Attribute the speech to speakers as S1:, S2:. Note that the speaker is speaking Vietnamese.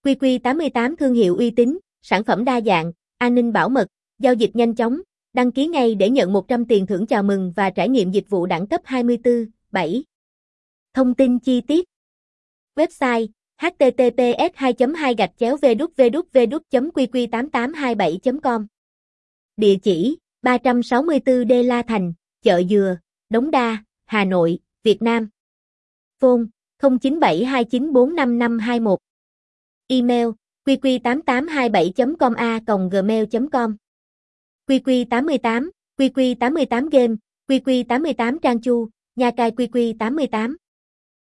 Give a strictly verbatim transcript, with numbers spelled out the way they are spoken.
S1: Q Q tám mươi tám thương hiệu uy tín, sản phẩm đa dạng, an ninh bảo mật, giao dịch nhanh chóng, đăng ký ngay để nhận một trăm tiền thưởng chào mừng và trải nghiệm dịch vụ đẳng cấp hai mươi tư bảy. Thông tin chi tiết. Website: h t t p s hai chấm hai gạch chéo w w w chấm q q tám tám hai bảy chấm com. Địa chỉ: ba trăm sáu mươi tư D La Thành, Chợ Dừa, Đống Đa, Hà Nội, Việt Nam. Phone: không chín bảy hai chín bốn năm năm hai một. Email: q q tám tám hai bảy chấm com a còng gmail chấm com. Q Q tám mươi tám, Q Q tám mươi tám Game, Q Q tám mươi tám Trang Chu, Nha Cai Q Q tám mươi tám.